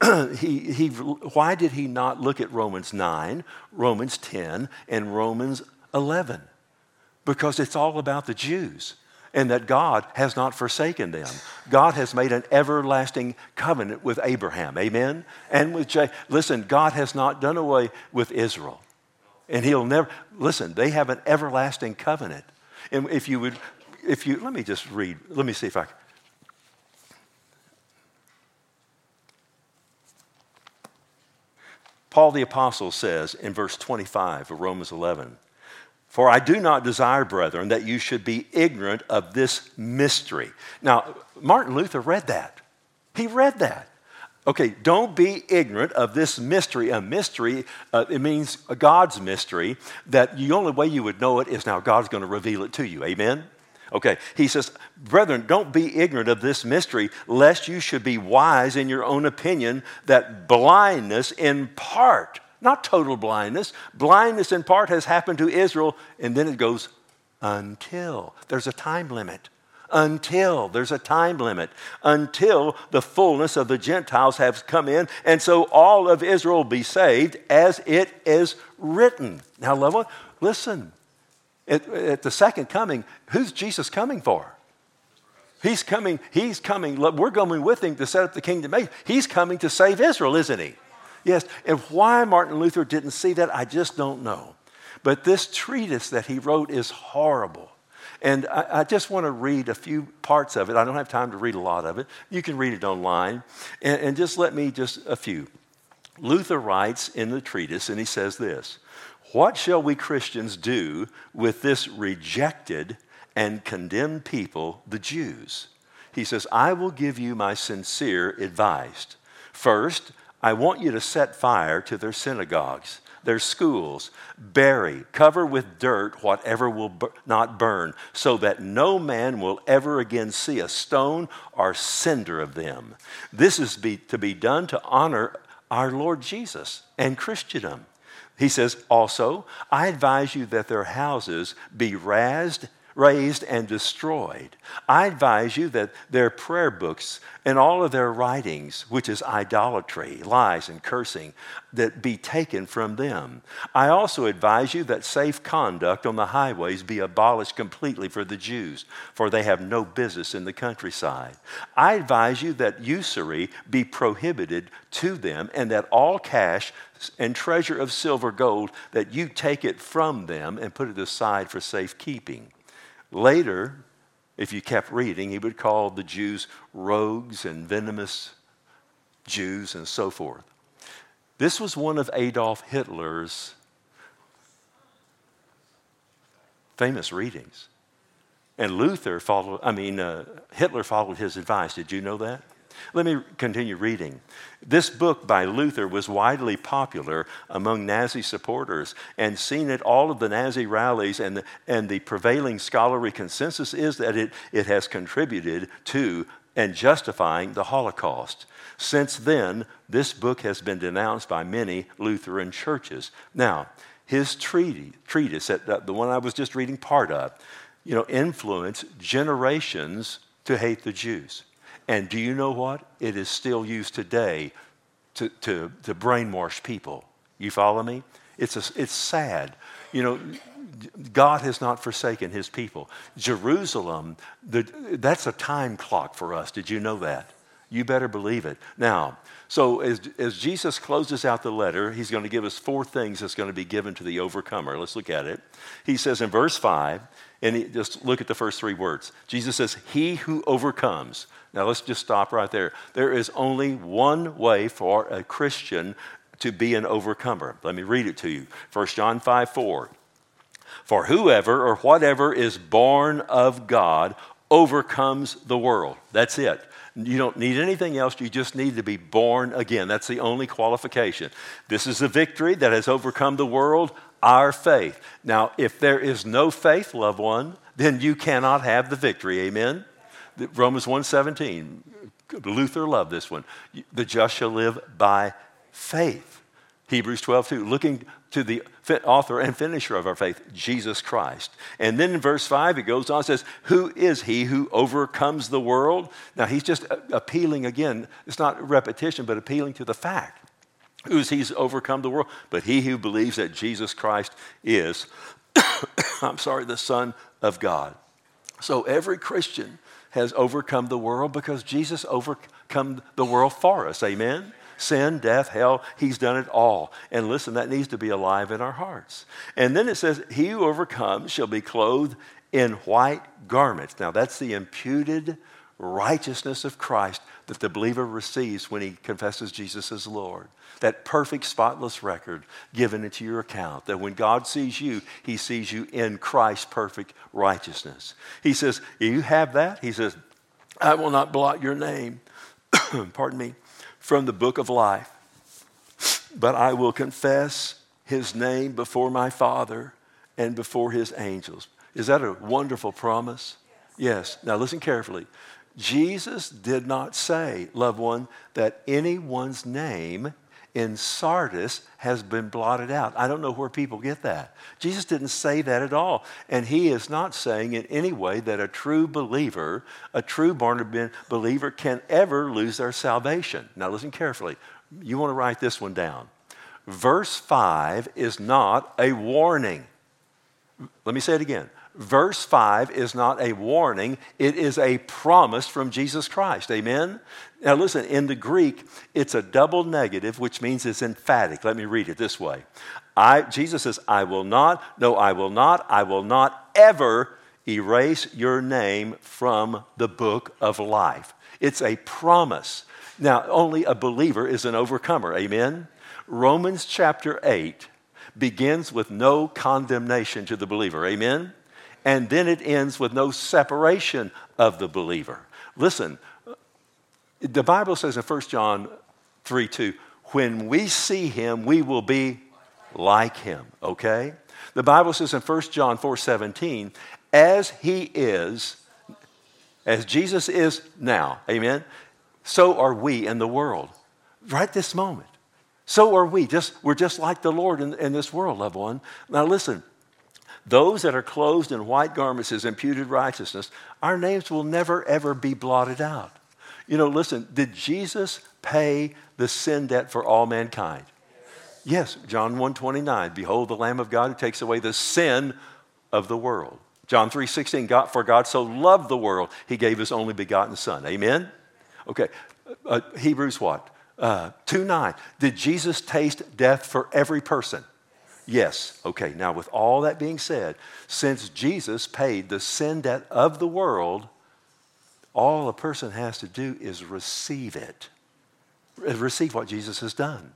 why did he not look at Romans 9, Romans 10, and Romans 11? Because it's all about the Jews and that God has not forsaken them. God has made an everlasting covenant with Abraham, amen? And with listen, God has not done away with Israel. And he'll never, listen, they have an everlasting covenant. And let me just read, let me see if I can. Paul the Apostle says in verse 25 of Romans 11, "For I do not desire, brethren, that you should be ignorant of this mystery." Now, Martin Luther read that. He read that. Okay, don't be ignorant of this mystery. A mystery, it means God's mystery, that the only way you would know it is now God's going to reveal it to you. Amen? Okay, he says, brethren, don't be ignorant of this mystery, lest you should be wise in your own opinion, that blindness in part, not total blindness in part has happened to Israel, and then it goes, until. There's a time limit. There's a time limit. Until the fullness of the Gentiles has come in, and so all of Israel will be saved, as it is written. Now, loved one, listen. At the second coming, who's Jesus coming for? He's coming. We're going with him to set up the kingdom age. He's coming to save Israel, isn't he? Yes. And why Martin Luther didn't see that, I just don't know. But this treatise that he wrote is horrible. And I just want to read a few parts of it. I don't have time to read a lot of it. You can read it online. And just a few. Luther writes in the treatise, and he says this: what shall we Christians do with this rejected and condemned people, the Jews? He says, I will give you my sincere advice. First, I want you to set fire to their synagogues, their schools, bury, cover with dirt whatever will not burn, so that no man will ever again see a stone or cinder of them. This is to be done to honor our Lord Jesus and Christendom. He says, also, I advise you that their houses be razed and destroyed. I advise you that their prayer books and all of their writings, which is idolatry, lies, and cursing, that be taken from them. I also advise you that safe conduct on the highways be abolished completely for the Jews, for they have no business in the countryside. I advise you that usury be prohibited to them, and that all cash and treasure of silver, gold, that you take it from them and put it aside for safekeeping. Later, if you kept reading, he would call the Jews rogues and venomous Jews and so forth. This was one of Adolf Hitler's famous readings. And Hitler followed his advice. Did you know that? Let me continue reading. This book by Luther was widely popular among Nazi supporters and seen at all of the Nazi rallies, and the prevailing scholarly consensus is that it has contributed to and justifying the Holocaust. Since then, this book has been denounced by many Lutheran churches. Now, his treatise, the one I was just reading part of, influenced generations to hate the Jews. And do you know what? It is still used today to brainwash people. You follow me? It's sad. God has not forsaken his people. Jerusalem, that's a time clock for us. Did you know that? You better believe it. Now, so as Jesus closes out the letter, he's going to give us 4 things that's going to be given to the overcomer. Let's look at it. He says in verse 5, and just look at the first 3 words. Jesus says, he who overcomes. Now let's just stop right there. There is only one way for a Christian to be an overcomer. Let me read it to you. 1 John 5:4. For whoever or whatever is born of God overcomes the world. That's it. You don't need anything else. You just need to be born again. That's the only qualification. This is the victory that has overcome the world, our faith. Now, if there is no faith, loved one, then you cannot have the victory. Amen? Romans 1:17. Luther loved this one. The just shall live by faith. Hebrews 12:2. Looking to the author and finisher of our faith, Jesus Christ. And then in verse 5, it goes on and says, who is he who overcomes the world? Now, he's just appealing again. It's not repetition, but appealing to the fact. Who is he who's overcome the world? But he who believes that Jesus Christ is, the Son of God. So every Christian has overcome the world because Jesus overcome the world for us. Amen? Sin, death, hell, he's done it all. And listen, that needs to be alive in our hearts. And then it says, he who overcomes shall be clothed in white garments. Now that's the imputed righteousness of Christ that the believer receives when he confesses Jesus as Lord. That perfect, spotless record given into your account, that when God sees you, he sees you in Christ's perfect righteousness. He says, you have that? He says, I will not blot your name, pardon me, from the book of life, but I will confess his name before my Father and before his angels. Is that a wonderful promise? Yes. Now listen carefully. Jesus did not say, loved one, that anyone's name in Sardis has been blotted out. I don't know where people get that. Jesus didn't say that at all. And he is not saying in any way that a true believer, a true born-again believer can ever lose their salvation. Now listen carefully. You want to write this one down. Verse 5 is not a warning. Let me say it again. Verse 5 is not a warning. It is a promise from Jesus Christ. Amen? Now listen, in the Greek, it's a double negative, which means it's emphatic. Let me read it this way. Jesus says, I will not ever erase your name from the book of life. It's a promise. Now, only a believer is an overcomer. Amen? Romans chapter 8 begins with no condemnation to the believer. Amen? And then it ends with no separation of the believer. Listen, the Bible says in 1 John 3:2, when we see him, we will be like him, okay? The Bible says in 1 John 4:17, as he is, as Jesus is now, amen, so are we in the world, right this moment. So are we. We're just like the Lord in this world, loved one. Now listen, those that are clothed in white garments as imputed righteousness, our names will never, ever be blotted out. You know, listen, did Jesus pay the sin debt for all mankind? Yes, John 1:29, behold the Lamb of God who takes away the sin of the world. John 3:16, for God so loved the world, he gave his only begotten son. Amen? Okay, Hebrews what? 2:9, did Jesus taste death for every person? Yes. Okay, now with all that being said, since Jesus paid the sin debt of the world, all a person has to do is receive it. Receive what Jesus has done.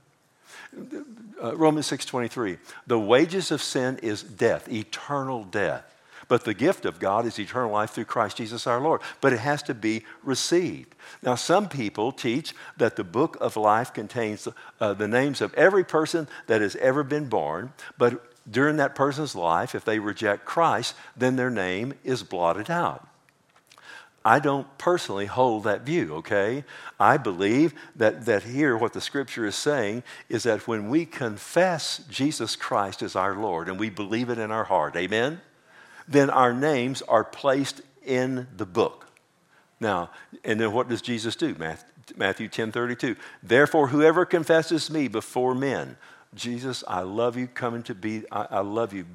Romans 6:23, the wages of sin is death, eternal death. But the gift of God is eternal life through Christ Jesus our Lord. But it has to be received. Now, some people teach that the book of life contains the names of every person that has ever been born. But during that person's life, if they reject Christ, then their name is blotted out. I don't personally hold that view, okay? I believe that here what the Scripture is saying is that when we confess Jesus Christ as our Lord and we believe it in our heart, amen? Then our names are placed in the book. Now, and then what does Jesus do? Matthew 10:32. Therefore, whoever confesses me before men, Jesus, I love you, coming to be, I love you,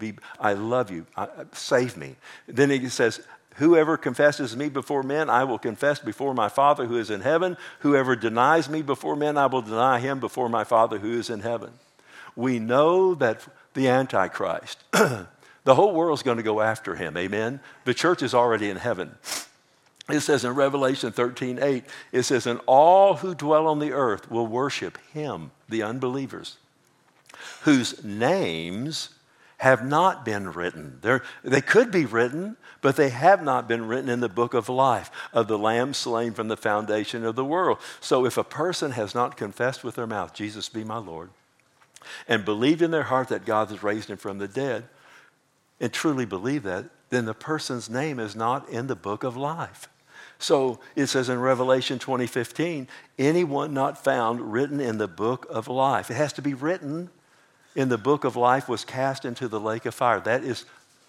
save me. Then he says, whoever confesses me before men, I will confess before my Father who is in heaven. Whoever denies me before men, I will deny him before my Father who is in heaven. We know that the Antichrist, the whole world's going to go after him, amen? The church is already in heaven. It says in Revelation 13:8, it says, and all who dwell on the earth will worship him, the unbelievers, whose names have not been written. They could be written, but they have not been written in the book of life of the Lamb slain from the foundation of the world. So if a person has not confessed with their mouth, Jesus be my Lord, and believed in their heart that God has raised him from the dead, and truly believe that, then the person's name is not in the book of life. So it says in Revelation 20:15, anyone not found written in the book of life. It has to be written in the book of life was cast into the lake of fire. That is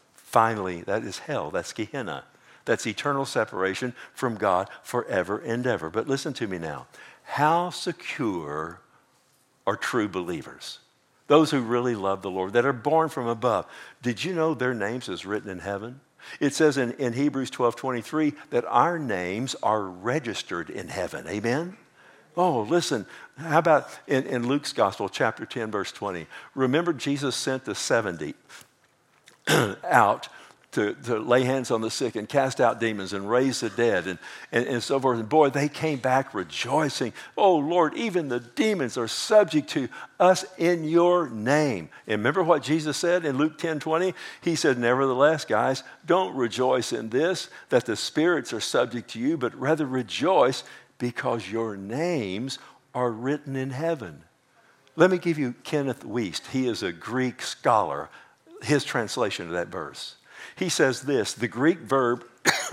hell. That's Gehenna. That's eternal separation from God forever and ever. But listen to me now. How secure are true believers? Those who really love the Lord, that are born from above. Did you know their names is written in heaven? It says in Hebrews 12:23 that our names are registered in heaven. Amen? Oh, listen, how about in Luke's Gospel, chapter 10, verse 20? Remember Jesus sent the 70 out to lay hands on the sick and cast out demons and raise the dead and so forth. And boy, they came back rejoicing. Oh, Lord, even the demons are subject to us in your name. And remember what Jesus said in Luke 10:20? He said, nevertheless, guys, don't rejoice in this, that the spirits are subject to you, but rather rejoice because your names are written in heaven. Let me give you Kenneth Wuest. He is a Greek scholar. His translation of that verse. He says this, the Greek verb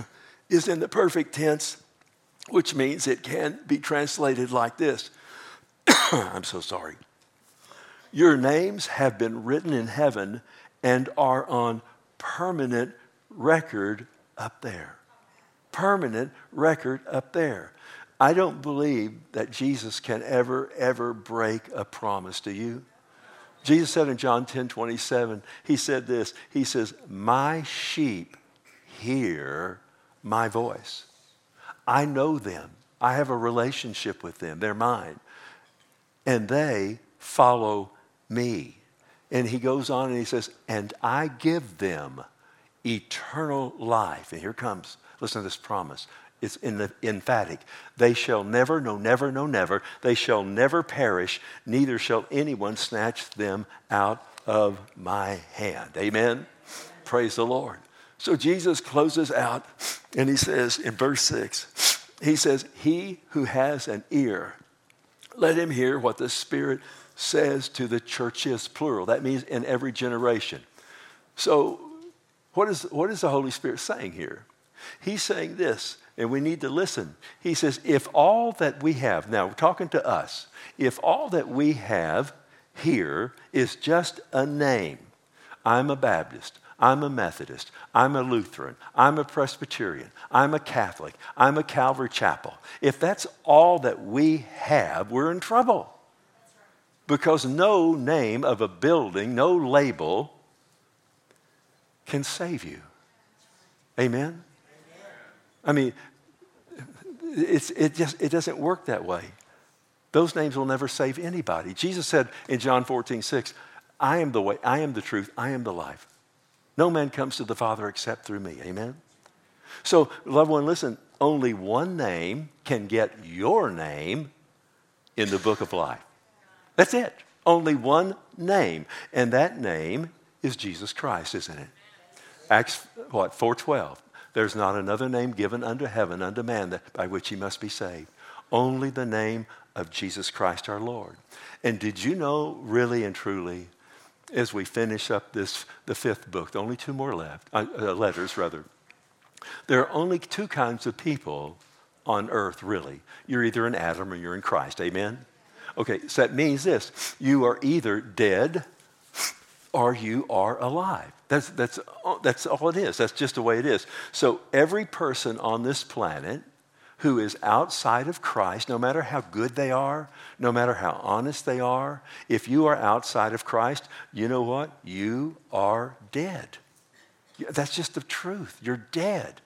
is in the perfect tense, which means it can be translated like this. I'm so sorry. Your names have been written in heaven and are on permanent record up there. Permanent record up there. I don't believe that Jesus can ever break a promise to you. Jesus said in John 10:27, he said this, he says, my sheep hear my voice. I know them. I have a relationship with them. They're mine. And they follow me. And he goes on and he says, and I give them eternal life. And here comes, listen to this promise. It's emphatic. They shall never, no, never, no, never. They shall never perish, neither shall anyone snatch them out of my hand. Amen? Praise the Lord. So Jesus closes out and he says in verse 6, he says, he who has an ear, let him hear what the Spirit says to the churches, plural. That means in every generation. So what is the Holy Spirit saying here? He's saying this, and we need to listen. He says, if all that we have, now we're talking to us, if all that we have here is just a name, I'm a Baptist, I'm a Methodist, I'm a Lutheran, I'm a Presbyterian, I'm a Catholic, I'm a Calvary Chapel. If that's all that we have, we're in trouble. Because no name of a building, no label can save you. Amen? I mean, it doesn't work that way. Those names will never save anybody. Jesus said in John 14:6, I am the way, I am the truth, I am the life. No man comes to the Father except through me. Amen? So, loved one, listen, only one name can get your name in the book of life. That's it. Only one name. And that name is Jesus Christ, isn't it? Acts, 4:12. There's not another name given unto heaven, unto man, by which he must be saved. Only the name of Jesus Christ our Lord. And did you know, really and truly, as we finish up the fifth book, only two more left, letters rather. There are only two kinds of people on earth, really. You're either in Adam or you're in Christ. Amen? Okay, so that means this. You are either dead or you are alive. That's all it is. That's just the way it is. So every person on this planet who is outside of Christ, no matter how good they are, no matter how honest they are, if you are outside of Christ, you know what? You are dead. That's just the truth. You're dead.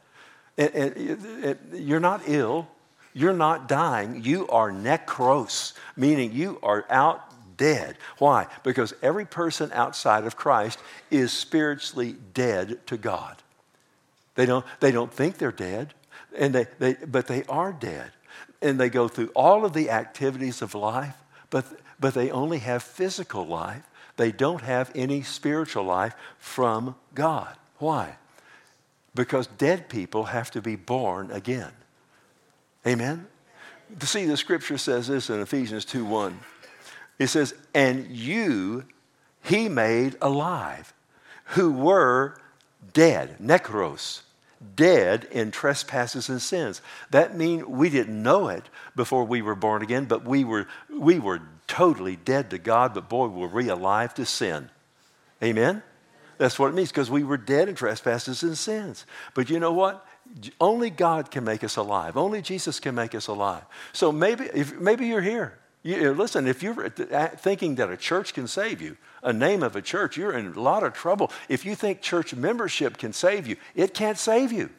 And you're not ill. You're not dying. You are necros, meaning you are out dead. Why? Because every person outside of Christ is spiritually dead to God. They don't think they're dead, but they are dead. And they go through all of the activities of life, but they only have physical life. They don't have any spiritual life from God. Why? Because dead people have to be born again. Amen? See, the scripture says this in Ephesians 2:1. It says, and you he made alive, who were dead, necros, dead in trespasses and sins. That means we didn't know it before we were born again, but we were totally dead to God, but boy, were we alive to sin. Amen? That's what it means, because we were dead in trespasses and sins. But you know what? Only God can make us alive. Only Jesus can make us alive. So maybe you're here. Listen, if you're thinking that a church can save you, a name of a church, you're in a lot of trouble. If you think church membership can save you, it can't save you.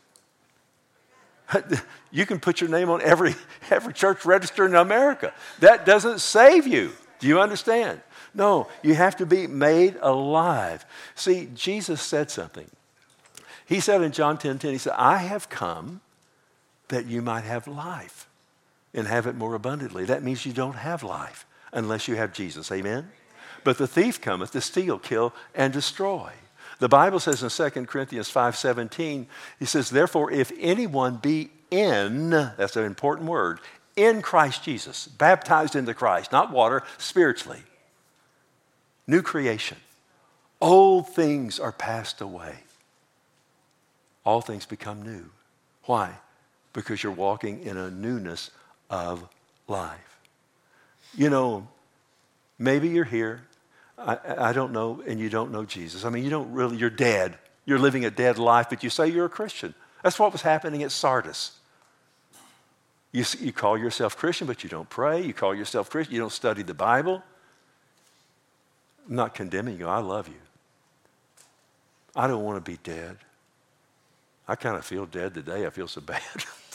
You can put your name on every church register in America. That doesn't save you. Do you understand? No, you have to be made alive. See, Jesus said something. He said in John 10:10, he said, I have come that you might have life and have it more abundantly. That means you don't have life unless you have Jesus. Amen? But the thief cometh to steal, kill, and destroy. The Bible says in 2 Corinthians 5:17, he says, therefore, if anyone be in, that's an important word, in Christ Jesus, baptized into Christ, not water, spiritually, new creation. Old things are passed away. All things become new. Why? Because you're walking in a newness of life. You know, maybe you're here. I don't know, and you don't know Jesus. I mean, you're dead. You're living a dead life, but you say you're a Christian. That's what was happening at Sardis. You call yourself Christian, but you don't pray. You call yourself Christian, you don't study the Bible. I'm not condemning you. I love you. I don't want to be dead. I kind of feel dead today. I feel so bad.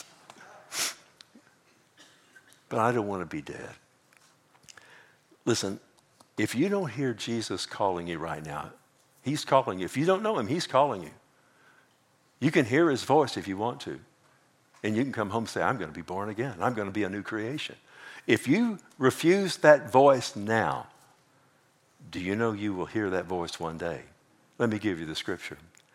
But I don't want to be dead. Listen, if you don't hear Jesus calling you right now, he's calling you. If you don't know him, he's calling you. You can hear his voice if you want to. And you can come home and say, I'm going to be born again. I'm going to be a new creation. If you refuse that voice now, do you know you will hear that voice one day? Let me give you the scripture.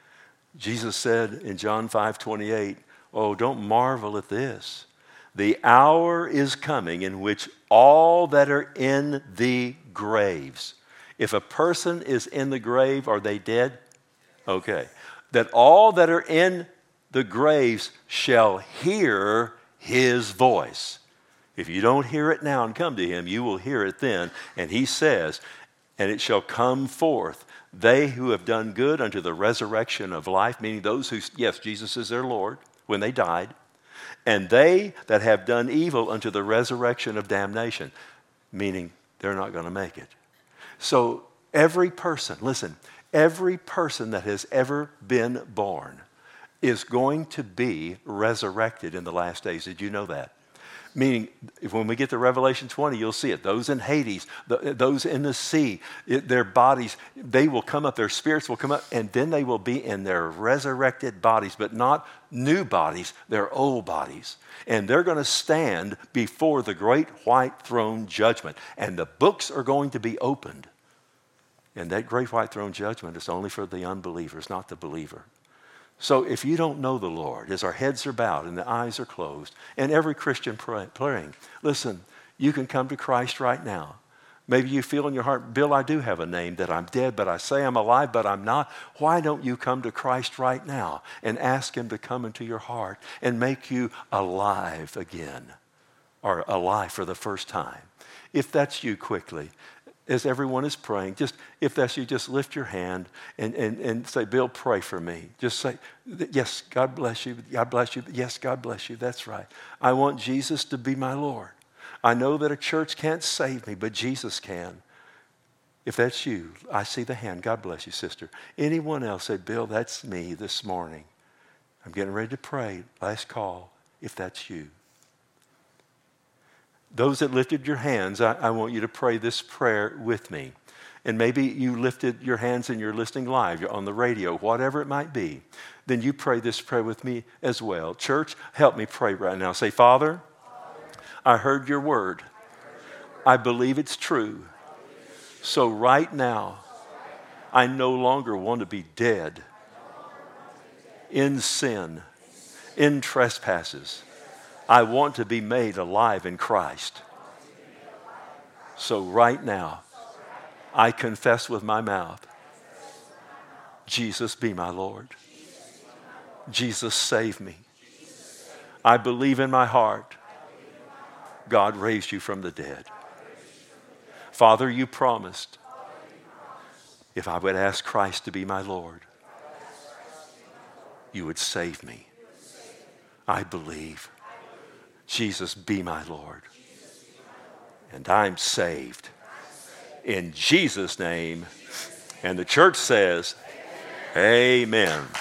Jesus said in John 5:28, oh, don't marvel at this. The hour is coming in which all that are in the graves. If a person is in the grave, are they dead? Okay. That all that are in the graves shall hear his voice. If you don't hear it now and come to him, you will hear it then. And he says, and it shall come forth, they who have done good unto the resurrection of life, meaning those who, yes, Jesus is their Lord when they died, and they that have done evil unto the resurrection of damnation, meaning they're not going to make it. So every person, listen, every person that has ever been born is going to be resurrected in the last days. Did you know that? Meaning, when we get to Revelation 20, you'll see it. Those in Hades, those in the sea, their bodies, they will come up, their spirits will come up, and then they will be in their resurrected bodies, but not new bodies, their old bodies. And they're going to stand before the great white throne judgment, and the books are going to be opened. And that great white throne judgment is only for the unbelievers, not the believer. So if you don't know the Lord, as our heads are bowed and the eyes are closed, and every Christian praying, listen, you can come to Christ right now. Maybe you feel in your heart, Bill, I do have a name that I'm dead, but I say I'm alive, but I'm not. Why don't you come to Christ right now and ask him to come into your heart and make you alive again, or alive for the first time? If that's you, quickly, as everyone is praying, if that's you, just lift your hand and say, Bill, pray for me. Just say, yes, God bless you. God bless you. Yes, God bless you. That's right. I want Jesus to be my Lord. I know that a church can't save me, but Jesus can. If that's you, I see the hand. God bless you, sister. Anyone else say, Bill, that's me this morning. I'm getting ready to pray. Last call, if that's you. Those that lifted your hands, I want you to pray this prayer with me. And maybe you lifted your hands and you're listening live, you're on the radio, whatever it might be. Then you pray this prayer with me as well. Church, help me pray right now. Say, Father, I heard your word. I believe it's true. So right now, I no longer want to be dead in sin, in trespasses. I want to be made alive in Christ. So right now, I confess with my mouth, Jesus be my Lord. Jesus save me. I believe in my heart, God raised you from the dead. Father, you promised if I would ask Christ to be my Lord, you would save me. I believe. Jesus, be my Lord. And I'm saved. In Jesus' name. And the church says, amen.